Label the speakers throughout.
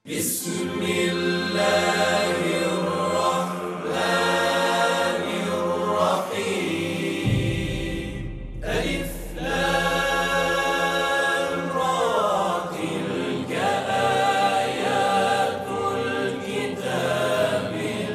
Speaker 1: بسم الله الرحمن الرحيم ألف لام را تلك آيات الكتاب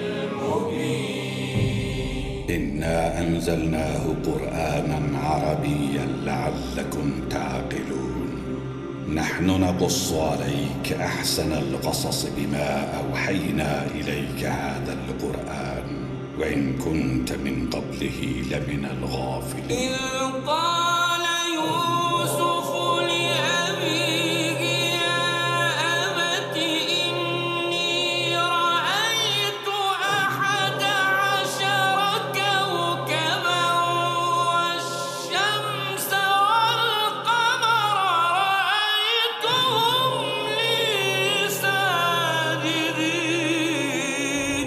Speaker 1: المبين
Speaker 2: إنا أنزلناه قرآنا عربيا لعلكم تعقلون نحن نقص عليك أحسن القصص بما أوحينا إليك هذا القرآن وإن كنت من قبله لمن الغافلين
Speaker 1: إذ قال يوسف لأبيه يا أبت إني رأيت 11 كوكبا والشمس والقمر رأيتهم لي ساجدين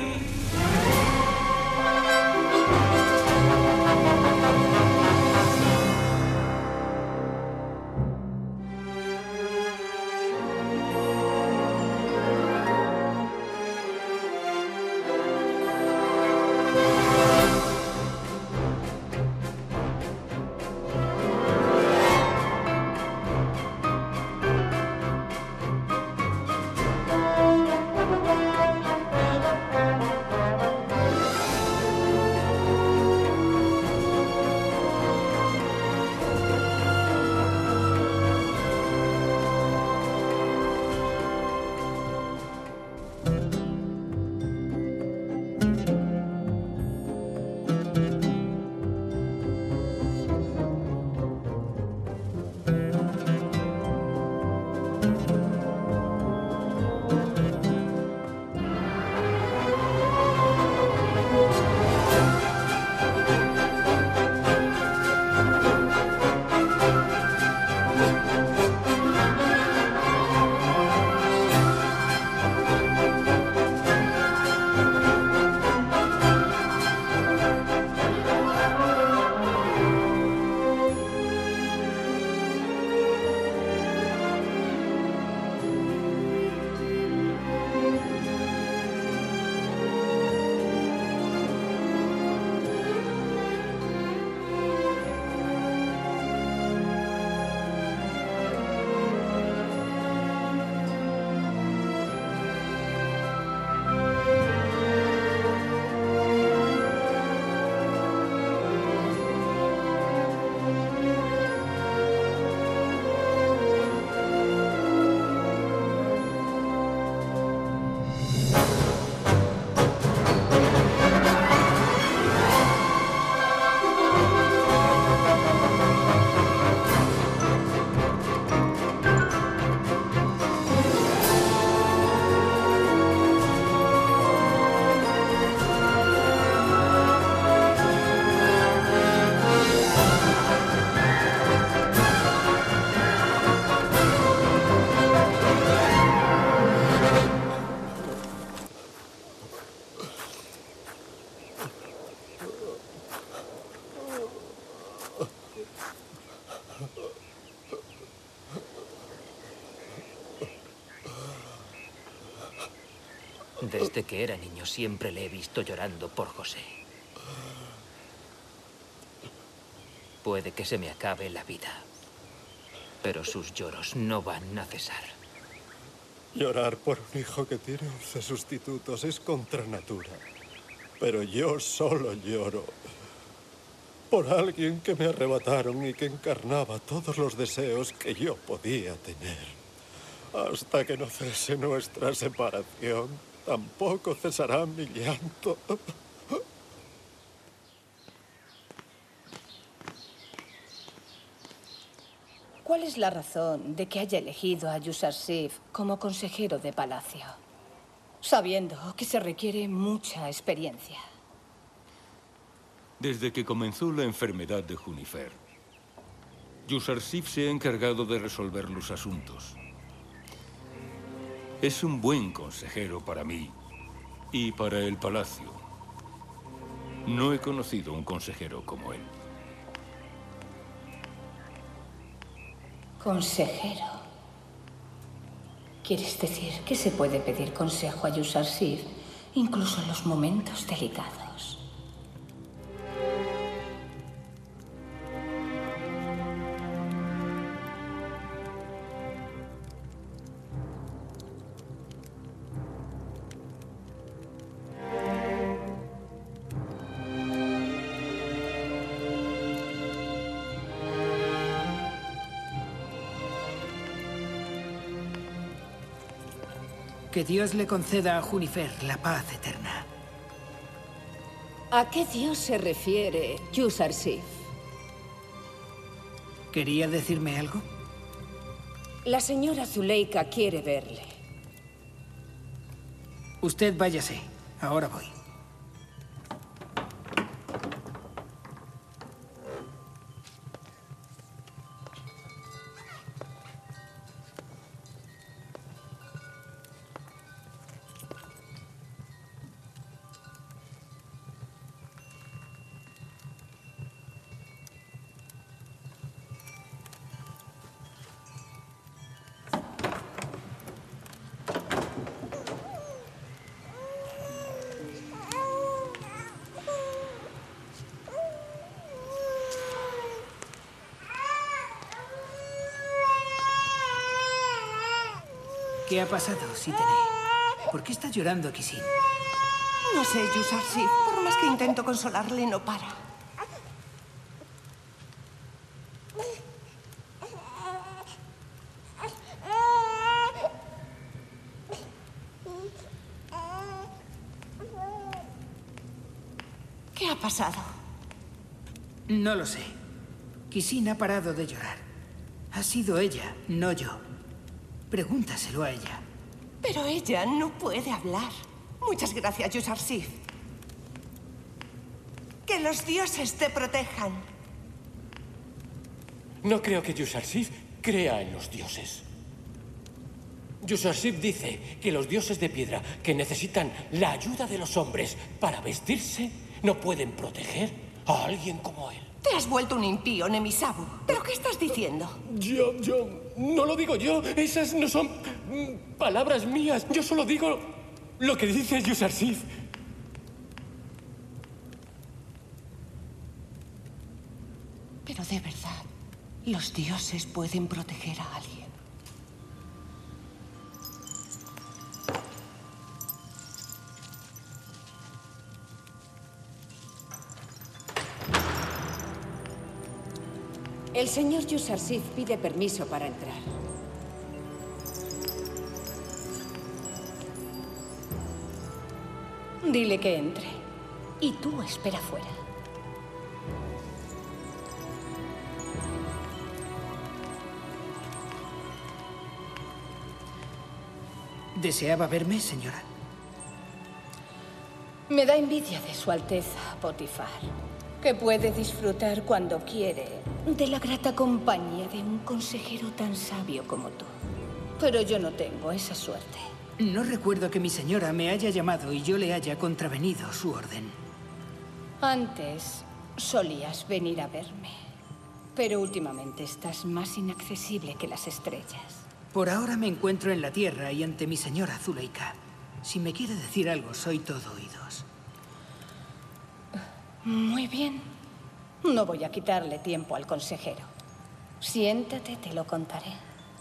Speaker 3: Desde que era niño siempre le he visto llorando por José. Puede que se me acabe la vida, pero sus lloros no van a cesar.
Speaker 4: Llorar por un hijo que tiene 11 sustitutos es contra natura. Pero yo solo lloro por alguien que me arrebataron y que encarnaba todos los deseos que yo podía tener. Hasta que no cese nuestra separación, tampoco cesará mi llanto.
Speaker 5: ¿Cuál es la razón de que haya elegido a Yusarsif como consejero de palacio? Sabiendo que se requiere mucha experiencia.
Speaker 6: Desde que comenzó la enfermedad de Junifer, Yusarsif se ha encargado de resolver los asuntos. Es un buen consejero para mí y para el palacio. No he conocido un consejero como él.
Speaker 5: Consejero. ¿Quieres decir que se puede pedir consejo a Yusarsif, incluso en los momentos delicados?
Speaker 7: Que Dios le conceda a Junifer la paz eterna.
Speaker 8: ¿A qué dios se refiere Yusarsif?
Speaker 7: ¿Quería decirme algo?
Speaker 8: La señora Zuleika quiere verle.
Speaker 7: Usted váyase. Ahora voy. ¿Qué ha pasado, Sitene? ¿Por qué está llorando Kisin?
Speaker 9: No sé, Yusarsif. Por más que intento consolarle, no para. ¿Qué ha pasado?
Speaker 7: No lo sé. Kisin ha parado de llorar. Ha sido ella, no yo. Pregúntaselo a ella.
Speaker 9: Pero ella no puede hablar. Muchas gracias, Yusarsif. Que los dioses te protejan.
Speaker 10: No creo que Yusarsif crea en los dioses. Yusarsif dice que los dioses de piedra que necesitan la ayuda de los hombres para vestirse no pueden proteger a alguien como él.
Speaker 9: Te has vuelto un impío, Nemisabu. ¿Pero qué estás diciendo?
Speaker 10: Yo no lo digo yo. Esas no son palabras mías. Yo solo digo lo que dice Yusarsif.
Speaker 9: Pero de verdad, los dioses pueden proteger a alguien.
Speaker 8: El señor Yusarsif pide permiso para entrar.
Speaker 5: Dile que entre. Y tú espera fuera.
Speaker 7: ¿Deseaba verme, señora?
Speaker 5: Me da envidia de Su Alteza, Potifar, que puede disfrutar cuando quiere de la grata compañía de un consejero tan sabio como tú. Pero yo no tengo esa suerte.
Speaker 7: No recuerdo que mi señora me haya llamado y yo le haya contravenido su orden.
Speaker 5: Antes solías venir a verme, pero últimamente estás más inaccesible que las estrellas.
Speaker 7: Por ahora me encuentro en la tierra y ante mi señora Zuleika. Si me quiere decir algo, soy todo oídos.
Speaker 5: Muy bien. No voy a quitarle tiempo al consejero. Siéntate, te lo contaré.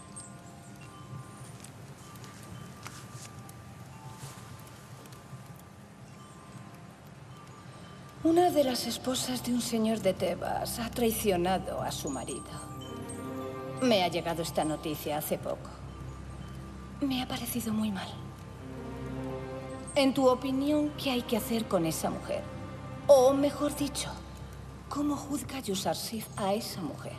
Speaker 5: Una de las esposas de un señor de Tebas ha traicionado a su marido. Me ha llegado esta noticia hace poco. Me ha parecido muy mal. En tu opinión, ¿qué hay que hacer con esa mujer? O, mejor dicho, ¿cómo juzga Yusarsif a esa mujer?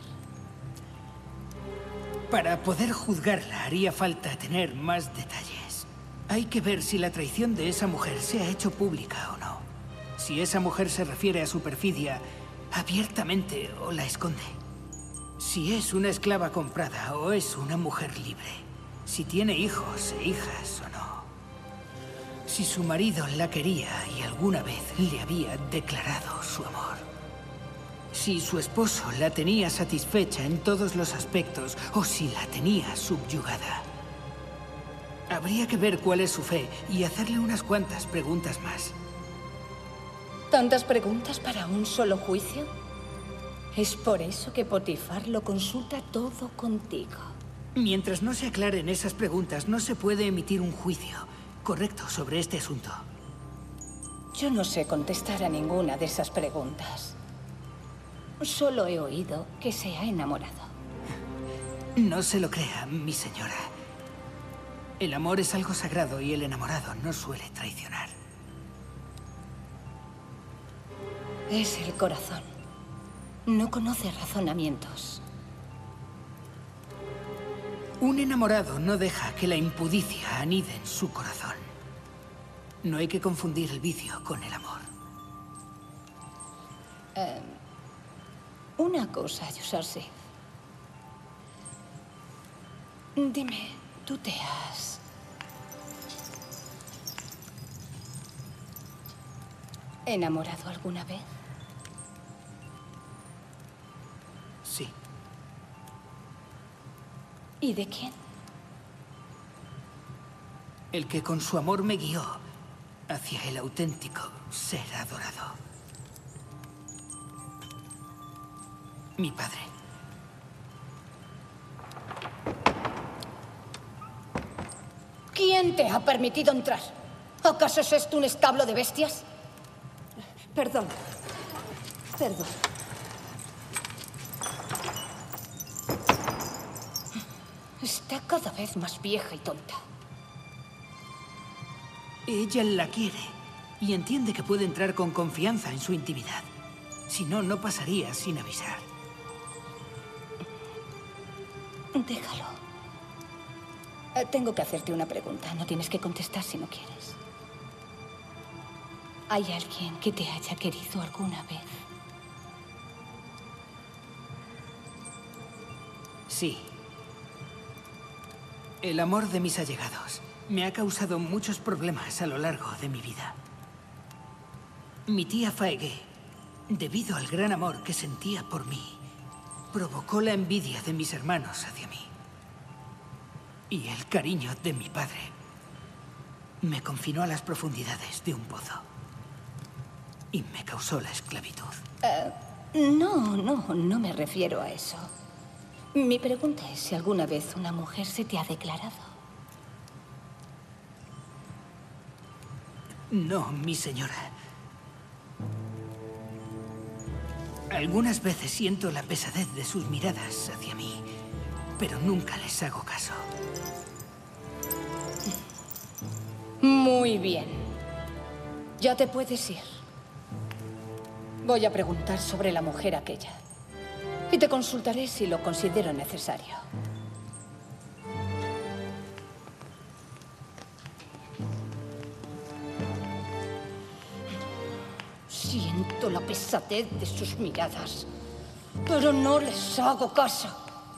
Speaker 7: Para poder juzgarla haría falta tener más detalles. Hay que ver si la traición de esa mujer se ha hecho pública o no. Si esa mujer se refiere a su perfidia abiertamente o la esconde. Si es una esclava comprada o es una mujer libre. Si tiene hijos e hijas o no. Si su marido la quería y alguna vez le había declarado su amor. Si su esposo la tenía satisfecha en todos los aspectos o si la tenía subyugada. Habría que ver cuál es su fe y hacerle unas cuantas preguntas más.
Speaker 5: ¿Tantas preguntas para un solo juicio? Es por eso que Potifar lo consulta todo contigo.
Speaker 7: Mientras no se aclaren esas preguntas, no se puede emitir un juicio correcto sobre este asunto.
Speaker 5: Yo no sé contestar a ninguna de esas preguntas. Solo he oído que se ha enamorado.
Speaker 7: No se lo crea, mi señora. El amor es algo sagrado y el enamorado no suele traicionar.
Speaker 5: Es el corazón. No conoce razonamientos.
Speaker 7: Un enamorado no deja que la impudicia anide en su corazón. No hay que confundir el vicio con el amor.
Speaker 5: Una cosa, Yusarsif. Dime, ¿tú te has enamorado alguna vez?
Speaker 7: Sí.
Speaker 5: ¿Y de quién?
Speaker 7: El que con su amor me guió hacia el auténtico ser adorado. Mi padre.
Speaker 5: ¿Quién te ha permitido entrar? ¿Acaso es esto un establo de bestias?
Speaker 8: Perdón. Perdón.
Speaker 5: Está cada vez más vieja y tonta.
Speaker 7: Ella la quiere y entiende que puede entrar con confianza en su intimidad. Si no, no pasaría sin avisar.
Speaker 5: Déjalo. Tengo que hacerte una pregunta. No tienes que contestar si no quieres. ¿Hay alguien que te haya querido alguna vez?
Speaker 7: Sí. El amor de mis allegados me ha causado muchos problemas a lo largo de mi vida. Mi tía Faegé, debido al gran amor que sentía por mí, provocó la envidia de mis hermanos hacia mí. Y el cariño de mi padre me confinó a las profundidades de un pozo. Y me causó la esclavitud.
Speaker 5: No me refiero a eso. Mi pregunta es si alguna vez una mujer se te ha declarado.
Speaker 7: No, mi señora. Algunas veces siento la pesadez de sus miradas hacia mí, pero nunca les hago caso.
Speaker 5: Muy bien. Ya te puedes ir. Voy a preguntar sobre la mujer aquella. Y te consultaré si lo considero necesario. Siento la pesadez de sus miradas, pero no les hago caso.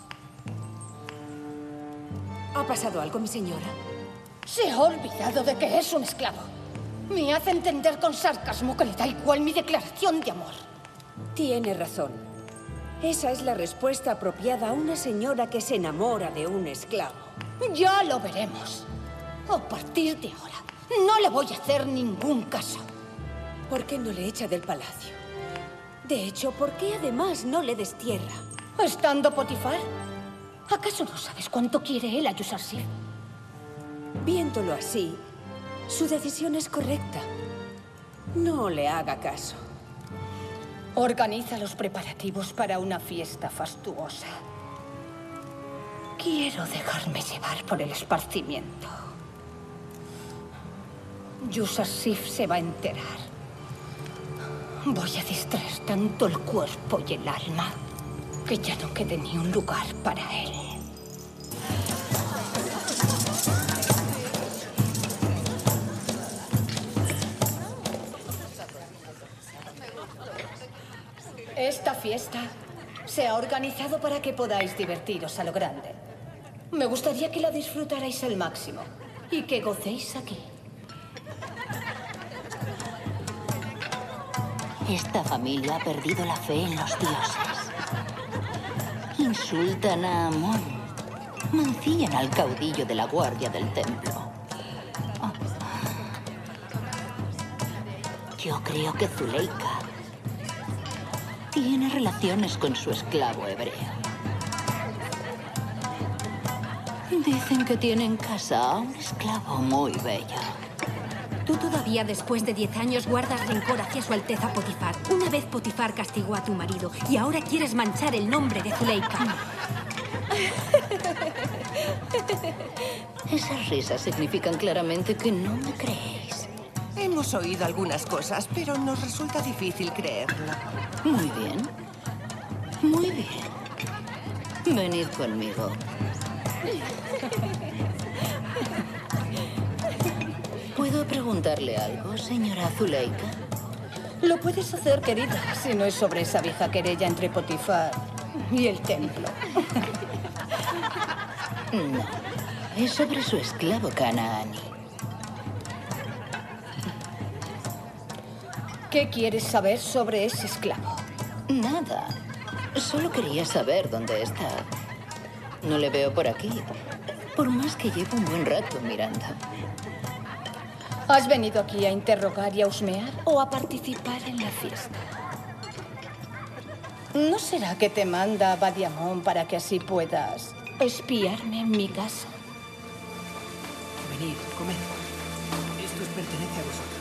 Speaker 8: ¿Ha pasado algo, mi señora?
Speaker 5: Se ha olvidado de que es un esclavo. Me hace entender con sarcasmo que le da igual mi declaración de amor.
Speaker 8: Tiene razón. Esa es la respuesta apropiada a una señora que se enamora de un esclavo.
Speaker 5: Ya lo veremos. A partir de ahora, no le voy a hacer ningún caso.
Speaker 8: ¿Por qué no le echa del palacio? De hecho, ¿por qué además no le destierra?
Speaker 5: ¿Estando Potifar? ¿Acaso no sabes cuánto quiere él a Yusarsif?
Speaker 8: Viéndolo así, su decisión es correcta. No le haga caso.
Speaker 5: Organiza los preparativos para una fiesta fastuosa. Quiero dejarme llevar por el esparcimiento. Yusarsif se va a enterar. Voy a distraer tanto el cuerpo y el alma que ya no quede ni un lugar para él. Esta fiesta se ha organizado para que podáis divertiros a lo grande. Me gustaría que la disfrutarais al máximo y que gocéis aquí.
Speaker 11: Esta familia ha perdido la fe en los dioses. Insultan a Amón. Mancillan al caudillo de la guardia del templo. Yo creo que Zuleika tiene relaciones con su esclavo hebreo. Dicen que tiene en casa a un esclavo muy bello.
Speaker 12: Tú todavía, después de 10 años, guardas rencor hacia su Alteza Potifar. Una vez Potifar castigó a tu marido y ahora quieres manchar el nombre de Zuleika.
Speaker 11: Esas risas significan claramente que no me creéis.
Speaker 9: Hemos oído algunas cosas, pero nos resulta difícil creerlo.
Speaker 11: Muy bien. Muy bien. Venid conmigo. ¿Puedo preguntarle algo, señora Zuleika?
Speaker 5: Lo puedes hacer, querida, si no es sobre esa vieja querella entre Potifar y el templo.
Speaker 11: No, es sobre su esclavo Canaani.
Speaker 5: ¿Qué quieres saber sobre ese esclavo?
Speaker 11: Nada. Solo quería saber dónde está. No le veo por aquí. Por más que llevo un buen rato mirando.
Speaker 5: ¿Has venido aquí a interrogar y a husmear o a participar en la fiesta? ¿No será que te manda Badiamón para que así puedas espiarme en mi casa?
Speaker 7: Venid, comed. Esto os pertenece a vosotros.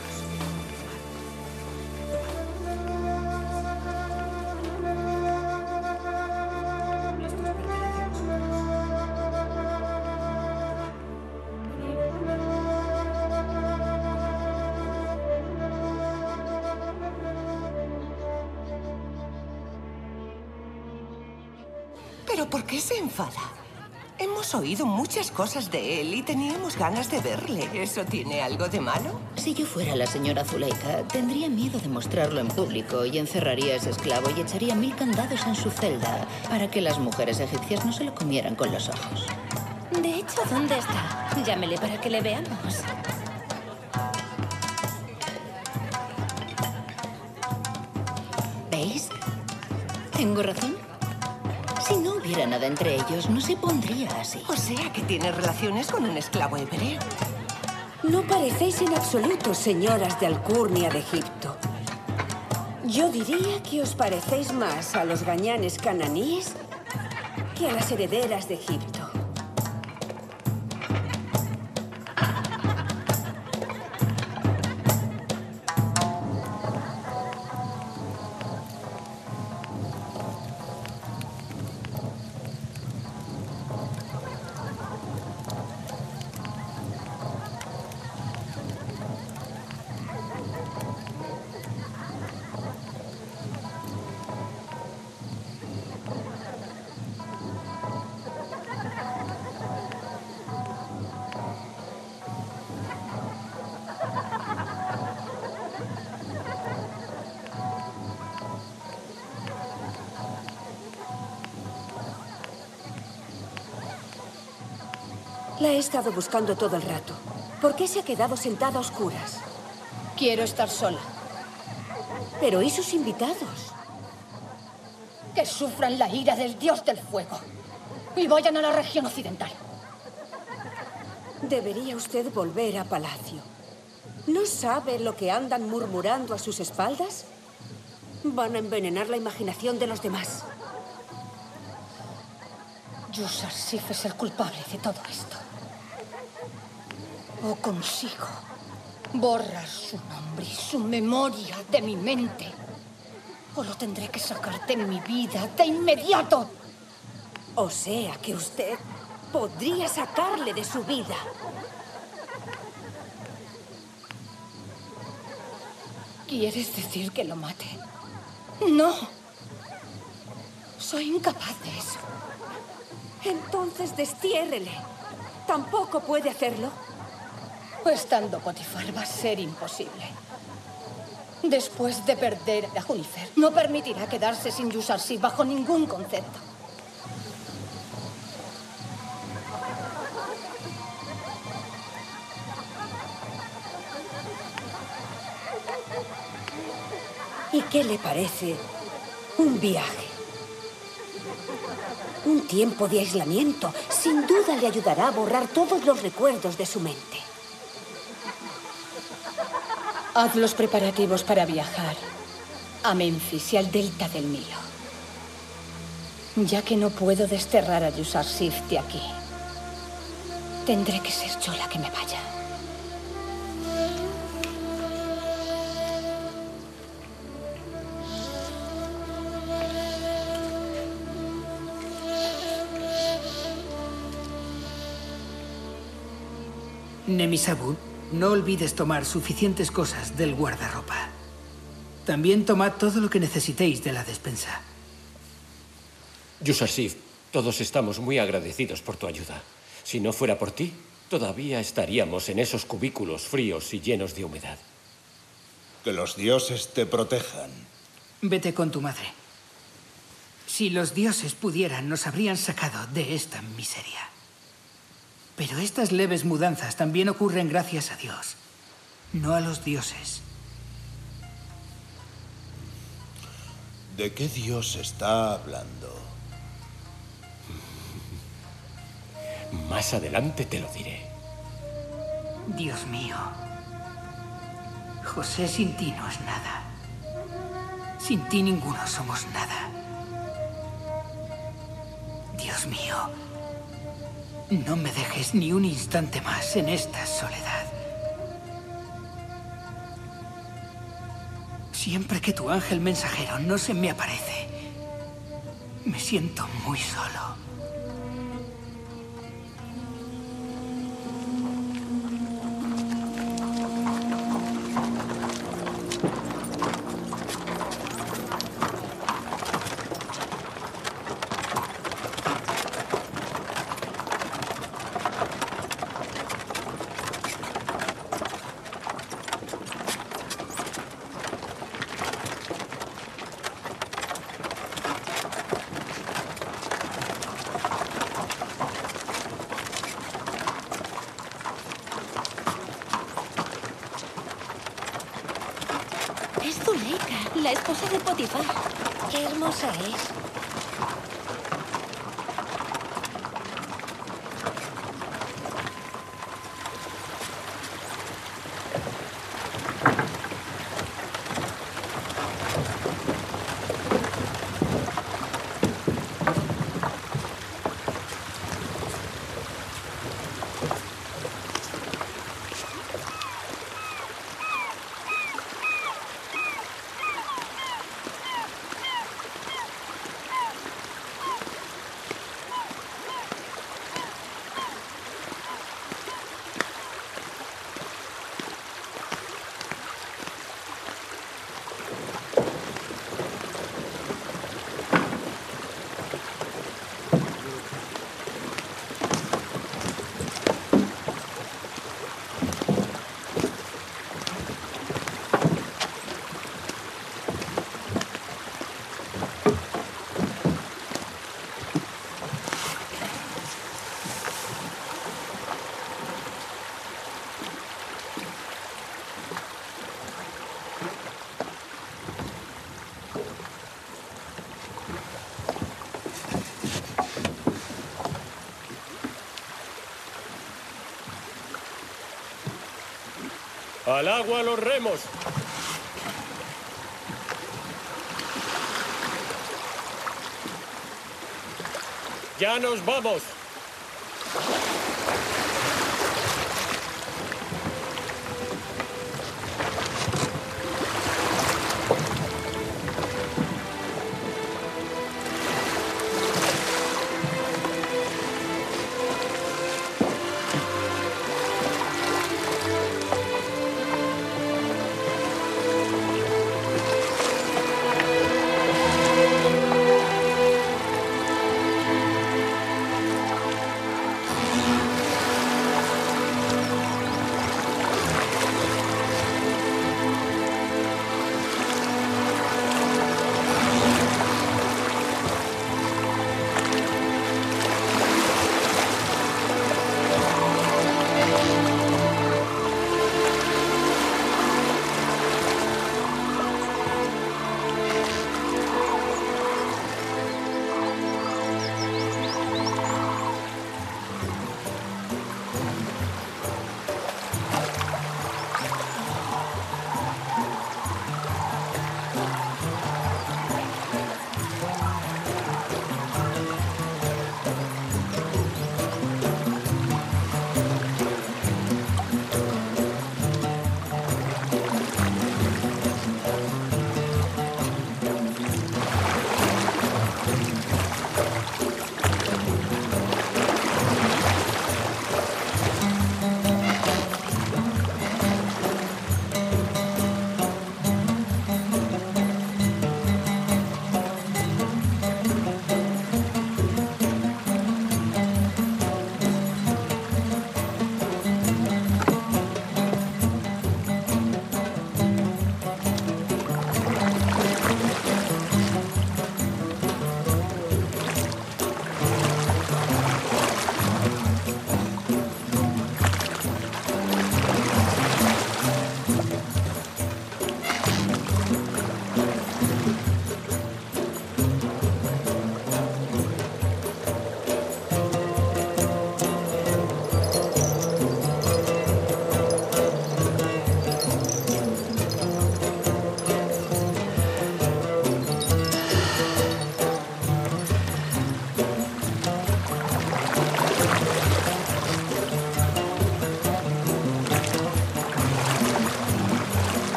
Speaker 9: ¿Pero por qué se enfada? Hemos oído muchas cosas de él y teníamos ganas de verle. ¿Eso tiene algo de malo?
Speaker 11: Si yo fuera la señora Zuleika, tendría miedo de mostrarlo en público y encerraría a ese esclavo y echaría 1000 candados en su celda para que las mujeres egipcias no se lo comieran con los ojos.
Speaker 12: De hecho, ¿dónde está? Llámele para que le veamos.
Speaker 11: ¿Veis? ¿Tengo razón? Si no hubiera nada entre ellos, no se pondría así.
Speaker 9: O sea que tiene relaciones con un esclavo hebreo.
Speaker 8: No parecéis en absoluto señoras de Alcurnia de Egipto. Yo diría que os parecéis más a los gañanes cananíes que a las herederas de Egipto. La he estado buscando todo el rato. ¿Por qué se ha quedado sentada a oscuras?
Speaker 5: Quiero estar sola.
Speaker 8: Pero ¿y sus invitados?
Speaker 5: Que sufran la ira del dios del fuego y vayan a la región occidental.
Speaker 8: Debería usted volver a palacio. ¿No sabe lo que andan murmurando a sus espaldas? Van a envenenar la imaginación de los demás.
Speaker 5: Yuzarsif es el culpable de todo esto. O consigo borrar su nombre y su memoria de mi mente, o lo tendré que sacar de mi vida de inmediato.
Speaker 8: O sea que usted podría sacarle de su vida.
Speaker 5: ¿Quieres decir que lo mate? No. Soy incapaz de eso.
Speaker 8: Entonces destiérrele. ¿Tampoco puede hacerlo?
Speaker 5: Estando Potifar va a ser imposible. Después de perder a Junifer, no permitirá quedarse sin Yuzarsif bajo ningún concepto.
Speaker 8: ¿Y qué le parece un viaje? Un tiempo de aislamiento sin duda le ayudará a borrar todos los recuerdos de su mente.
Speaker 5: Haz los preparativos para viajar a Memphis y al delta del Nilo. Ya que no puedo desterrar a Yuzarsif de aquí, tendré que ser yo la que me vaya.
Speaker 7: Nemisabu, no olvides tomar suficientes cosas del guardarropa. También tomad todo lo que necesitéis de la despensa.
Speaker 10: Yuzarsif, todos estamos muy agradecidos por tu ayuda. Si no fuera por ti, todavía estaríamos en esos cubículos fríos y llenos de humedad.
Speaker 13: Que los dioses te protejan.
Speaker 7: Vete con tu madre. Si los dioses pudieran, nos habrían sacado de esta miseria. Pero estas leves mudanzas también ocurren gracias a Dios, no a los dioses.
Speaker 13: ¿De qué dios está hablando?
Speaker 10: Más adelante te lo diré.
Speaker 7: Dios mío. José, sin ti no es nada. Sin ti ninguno somos nada. Dios mío. No me dejes ni un instante más en esta soledad. Siempre que tu ángel mensajero no se me aparece, me siento muy solo.
Speaker 14: Es Zuleika, la esposa de Potifar. Qué hermosa es.
Speaker 10: ¡Al agua los remos! ¡Ya nos vamos!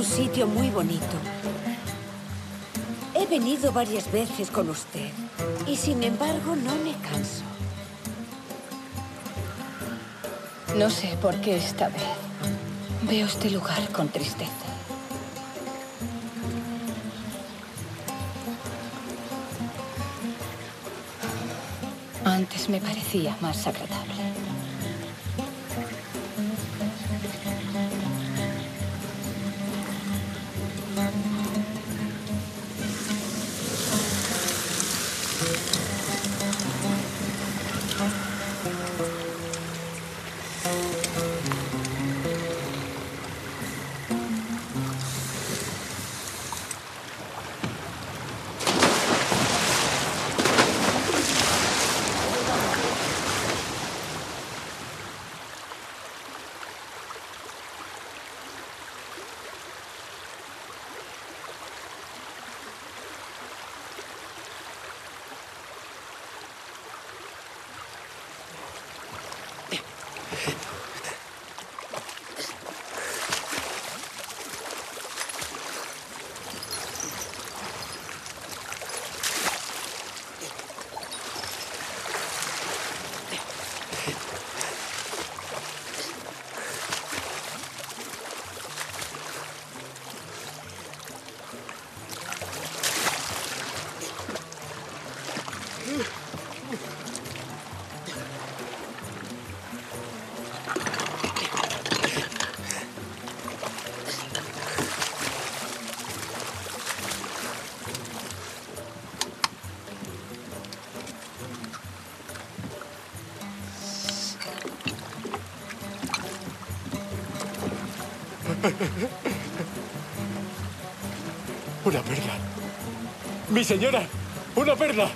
Speaker 8: sitio muy bonito. He venido varias veces con usted y sin embargo no me canso.
Speaker 5: No sé por qué esta vez veo este lugar con tristeza. Antes me parecía más agradable.
Speaker 4: Una perla. ¡Mi señora! ¡Una perla!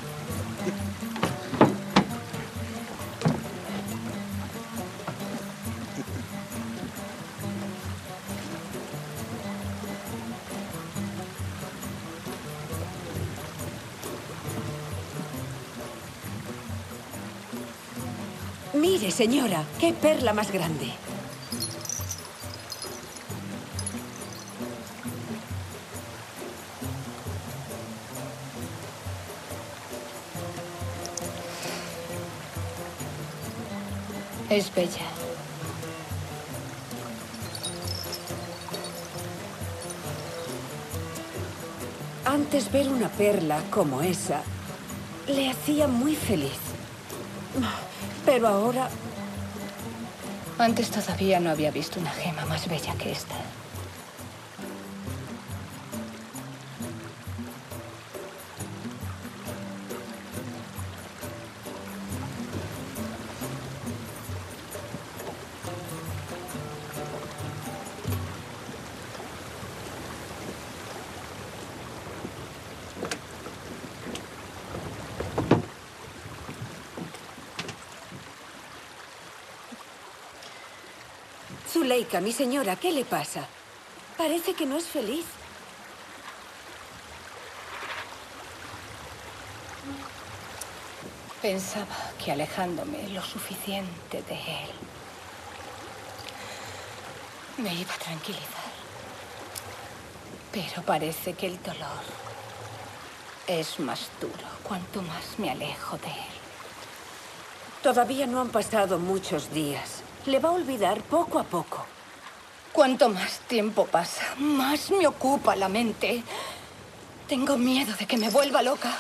Speaker 8: Mire, señora, qué perla más grande.
Speaker 5: Es bella.
Speaker 8: Antes ver una perla como esa le hacía muy feliz. Pero ahora...
Speaker 5: Antes todavía no había visto una gema más bella que esta.
Speaker 8: Zuleika, mi señora, ¿qué le pasa? Parece que no es feliz.
Speaker 5: Pensaba que alejándome lo suficiente de él me iba a tranquilizar. Pero parece que el dolor es más duro cuanto más me alejo de él.
Speaker 8: Todavía no han pasado muchos días. Le va a olvidar poco a poco.
Speaker 5: Cuanto más tiempo pasa, más me ocupa la mente. Tengo miedo de que me vuelva loca.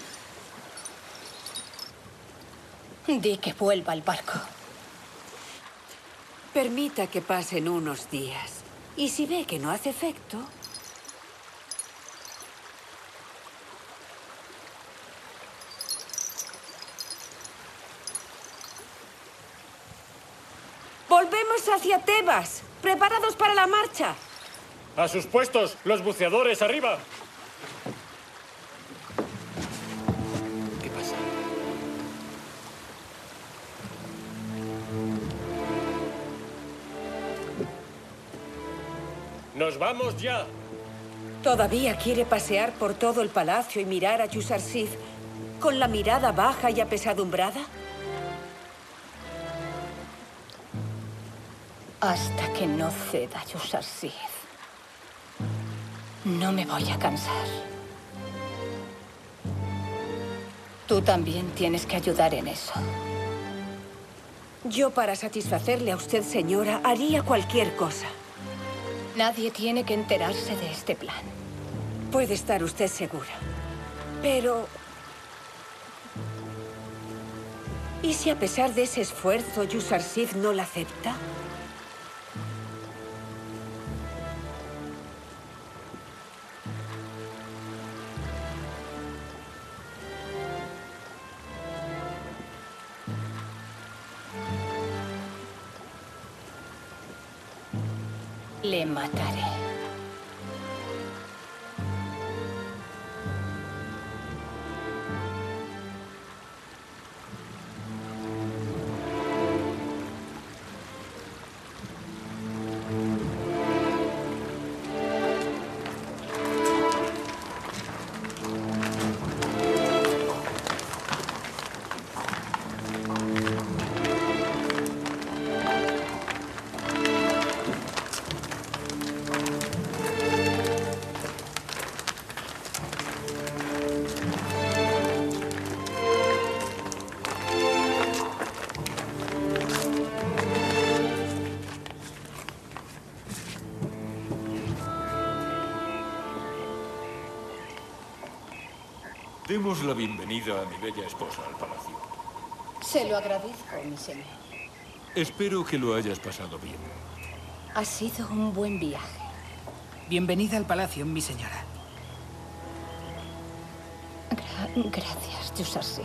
Speaker 5: Di que vuelva al barco.
Speaker 8: Permita que pasen unos días. Y si ve que no hace efecto... ¡Volvemos hacia Tebas! ¡Preparados para la marcha!
Speaker 10: ¡A sus puestos! ¡Los buceadores arriba!
Speaker 3: ¿Qué pasa?
Speaker 10: ¡Nos vamos ya!
Speaker 8: ¿Todavía quiere pasear por todo el palacio y mirar a Yusarsif con la mirada baja y apesadumbrada?
Speaker 5: Hasta que no ceda Yusarsif. No me voy a cansar. Tú también tienes que ayudar en eso.
Speaker 8: Yo, para satisfacerle a usted, señora, haría cualquier cosa.
Speaker 5: Nadie tiene que enterarse de este plan.
Speaker 8: Puede estar usted segura. Pero... ¿y si a pesar de ese esfuerzo, Yusarsif no la acepta?
Speaker 5: Le mataré.
Speaker 6: Demos la bienvenida a mi bella esposa al palacio.
Speaker 5: Se lo agradezco, mi señor.
Speaker 6: Espero que lo hayas pasado bien.
Speaker 5: Ha sido un buen viaje.
Speaker 7: Bienvenida al palacio, mi señora.
Speaker 5: Gracias, Yusarsif.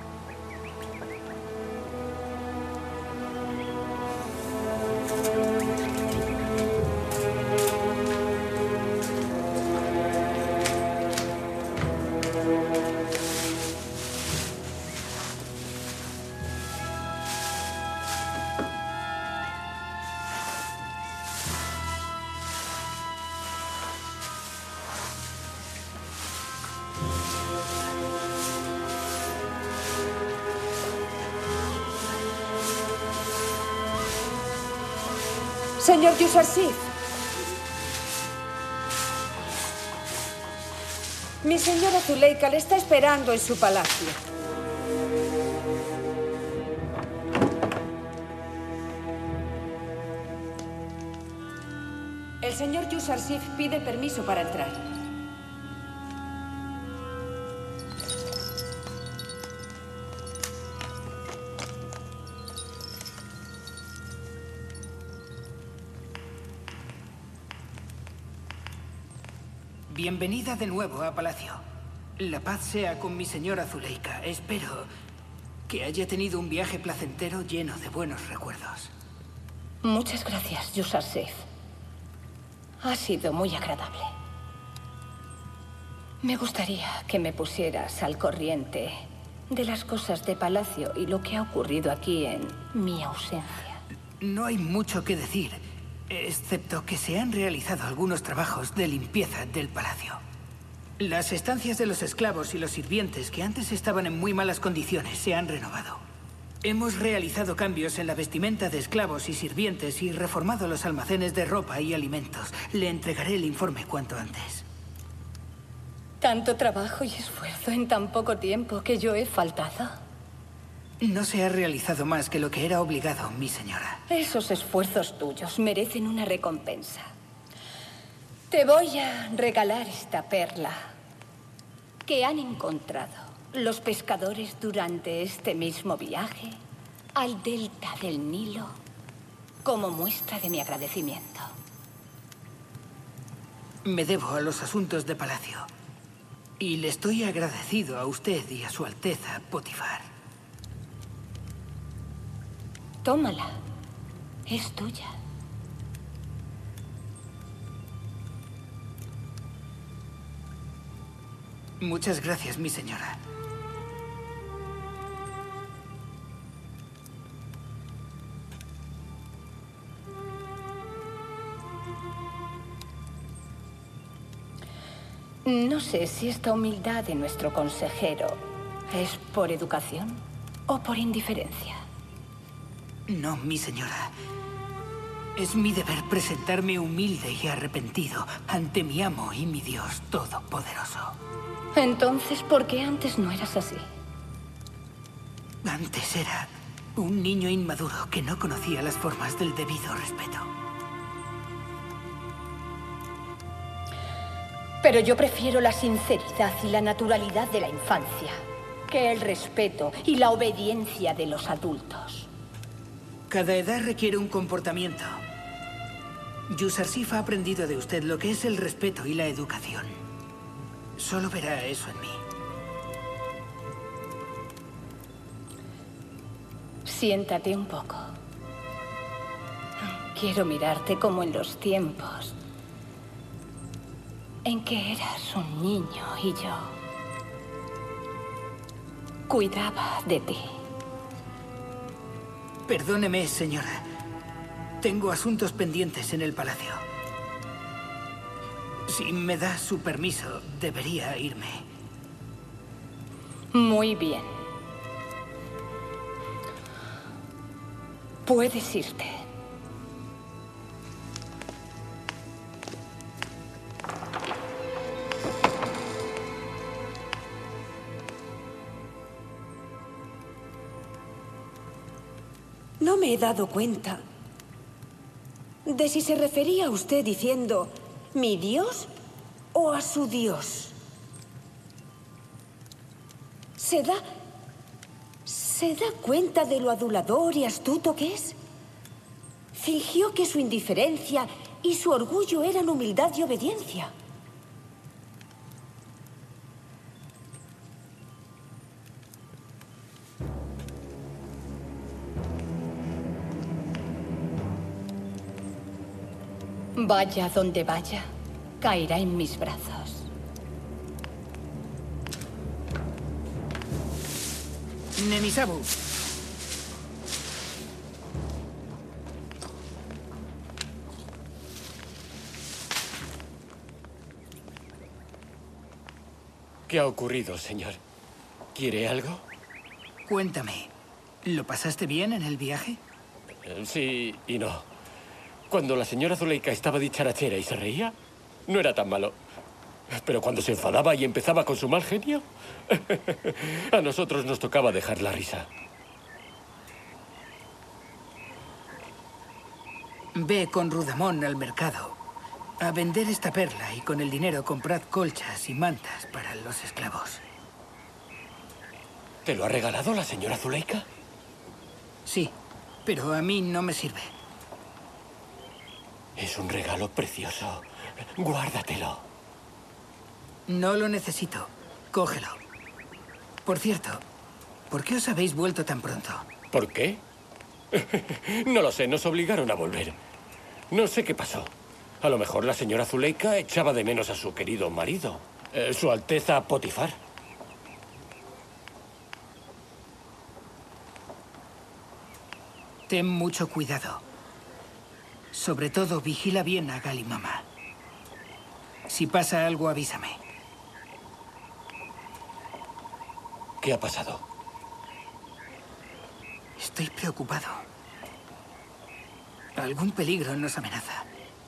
Speaker 8: Señor Yusarsif. Mi señora Zuleika le está esperando en su palacio. El señor Yusarsif pide permiso para entrar.
Speaker 7: Bienvenida de nuevo a palacio. La paz sea con mi señora Zuleika. Espero que haya tenido un viaje placentero lleno de buenos recuerdos.
Speaker 5: Muchas gracias, Yusarsif. Ha sido muy agradable. Me gustaría que me pusieras al corriente de las cosas de palacio y lo que ha ocurrido aquí en mi ausencia.
Speaker 7: No hay mucho que decir, excepto que se han realizado algunos trabajos de limpieza del palacio. Las estancias de los esclavos y los sirvientes, que antes estaban en muy malas condiciones, se han renovado. Hemos realizado cambios en la vestimenta de esclavos y sirvientes y reformado los almacenes de ropa y alimentos. Le entregaré el informe cuanto antes.
Speaker 5: Tanto trabajo y esfuerzo en tan poco tiempo que yo he faltado.
Speaker 7: No se ha realizado más que lo que era obligado, mi señora.
Speaker 5: Esos esfuerzos tuyos merecen una recompensa. Te voy a regalar esta perla que han encontrado los pescadores durante este mismo viaje al delta del Nilo como muestra de mi agradecimiento.
Speaker 7: Me debo a los asuntos de palacio. Y le estoy agradecido a usted y a su Alteza Potifar.
Speaker 5: Tómala. Es tuya.
Speaker 7: Muchas gracias, mi señora.
Speaker 5: No sé si esta humildad de nuestro consejero es por educación o por indiferencia.
Speaker 7: No, mi señora. Es mi deber presentarme humilde y arrepentido ante mi amo y mi Dios todopoderoso.
Speaker 5: Entonces, ¿por qué antes no eras así?
Speaker 7: Antes era un niño inmaduro que no conocía las formas del debido respeto.
Speaker 5: Pero yo prefiero la sinceridad y la naturalidad de la infancia que el respeto y la obediencia de los adultos.
Speaker 7: Cada edad requiere un comportamiento. Yusarsif ha aprendido de usted lo que es el respeto y la educación. Solo verá eso en mí.
Speaker 5: Siéntate un poco. Quiero mirarte como en los tiempos en que eras un niño y yo cuidaba de ti.
Speaker 7: Perdóneme, señora. Tengo asuntos pendientes en el palacio. Si me da su permiso, debería irme.
Speaker 5: Muy bien. Puedes irte.
Speaker 8: No me he dado cuenta de si se refería a usted diciendo ¿mi Dios o a su Dios? ¿Se da cuenta de lo adulador y astuto que es? Fingió que su indiferencia y su orgullo eran humildad y obediencia.
Speaker 5: Vaya donde vaya, caerá en mis brazos.
Speaker 7: Nemisabu.
Speaker 10: ¿Qué ha ocurrido, señor? ¿Quiere algo?
Speaker 7: Cuéntame, ¿lo pasaste bien en el viaje?
Speaker 10: Sí y no. Cuando la señora Zuleika estaba dicharachera y se reía, no era tan malo. Pero cuando se enfadaba y empezaba con su mal genio, a nosotros nos tocaba dejar la risa.
Speaker 7: Ve con Rudamón al mercado a vender esta perla y con el dinero comprad colchas y mantas para los esclavos.
Speaker 10: ¿Te lo ha regalado la señora Zuleika?
Speaker 7: Sí, pero a mí no me sirve.
Speaker 10: Es un regalo precioso. Guárdatelo.
Speaker 7: No lo necesito. Cógelo. Por cierto, ¿por qué os habéis vuelto tan pronto?
Speaker 10: ¿Por qué? No lo sé, nos obligaron a volver. No sé qué pasó. A lo mejor la señora Zuleika echaba de menos a su querido marido. Su Alteza Potifar.
Speaker 7: Ten mucho cuidado. Sobre todo, vigila bien a Galimama. Si pasa algo, avísame.
Speaker 10: ¿Qué ha pasado?
Speaker 7: Estoy preocupado. Algún peligro nos amenaza.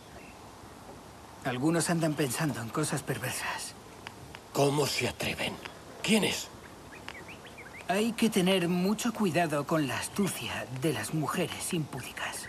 Speaker 7: Algunos andan pensando en cosas perversas.
Speaker 10: ¿Cómo se atreven? ¿Quiénes?
Speaker 7: Hay que tener mucho cuidado con la astucia de las mujeres impúdicas.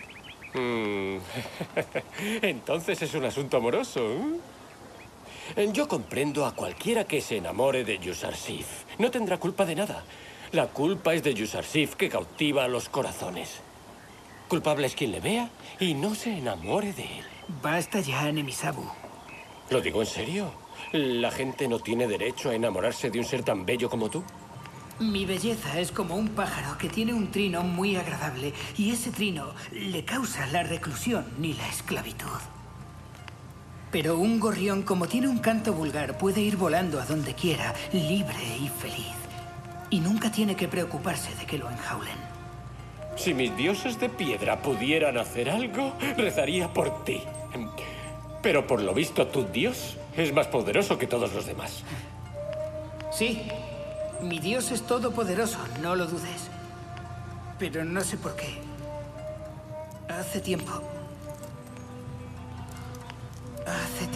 Speaker 10: Entonces es un asunto amoroso, ¿eh? Yo comprendo a cualquiera que se enamore de Yusarsif. No tendrá culpa de nada. La culpa es de Yusarsif, que cautiva los corazones. Culpable es quien le vea y no se enamore de él.
Speaker 7: Basta ya, Nemisabu.
Speaker 10: ¿Lo digo en serio? ¿La gente no tiene derecho a enamorarse de un ser tan bello como tú?
Speaker 7: Mi belleza es como un pájaro que tiene un trino muy agradable y ese trino le causa la reclusión y la esclavitud. Pero un gorrión, como tiene un canto vulgar, puede ir volando a donde quiera, libre y feliz. Y nunca tiene que preocuparse de que lo enjaulen.
Speaker 10: Si mis dioses de piedra pudieran hacer algo, rezaría por ti. Pero por lo visto, tu dios es más poderoso que todos los demás.
Speaker 7: Sí. Mi Dios es todopoderoso, no lo dudes. Pero no sé por qué. Hace tiempo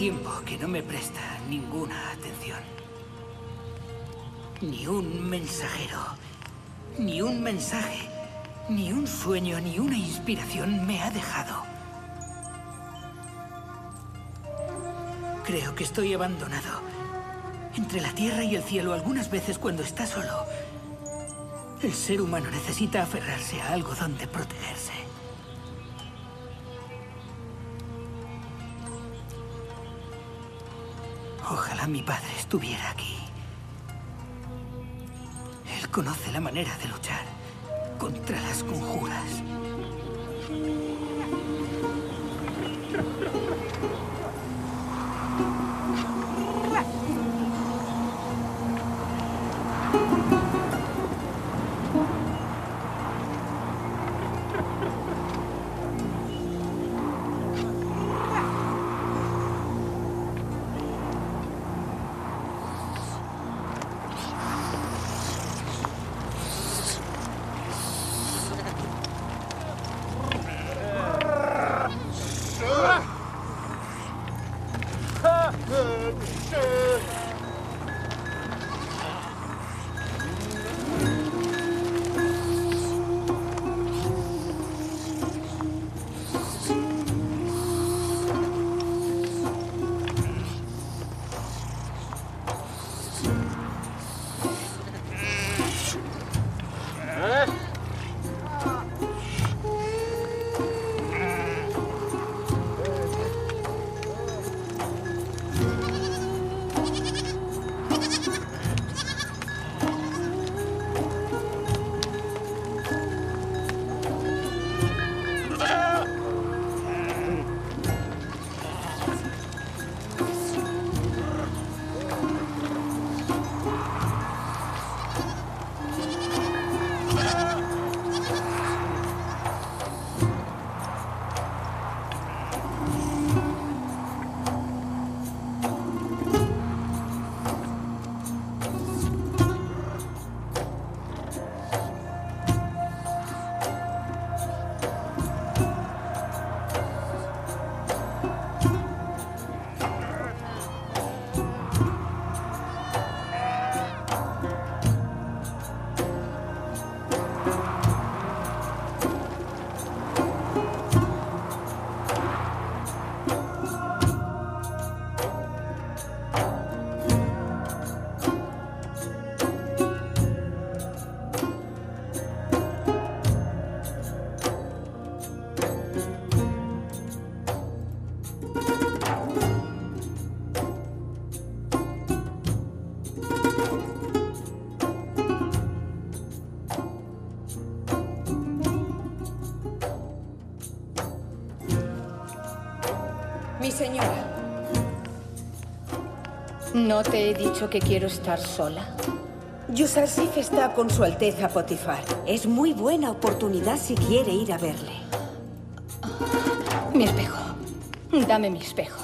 Speaker 7: tiempo que no me presta ninguna atención. Ni un mensajero, ni un mensaje, ni un sueño, ni una inspiración me ha dejado. Creo que estoy abandonado. Entre la tierra y el cielo, algunas veces cuando está solo, el ser humano necesita aferrarse a algo donde protegerse. Ojalá mi padre estuviera aquí. Él conoce la manera de luchar contra las conjuras.
Speaker 5: Mi señora. ¿No te he dicho que quiero estar sola?
Speaker 8: Yusarsif está con Su Alteza Potifar. Es muy buena oportunidad si quiere ir a verle.
Speaker 5: Mi espejo. Dame mi espejo.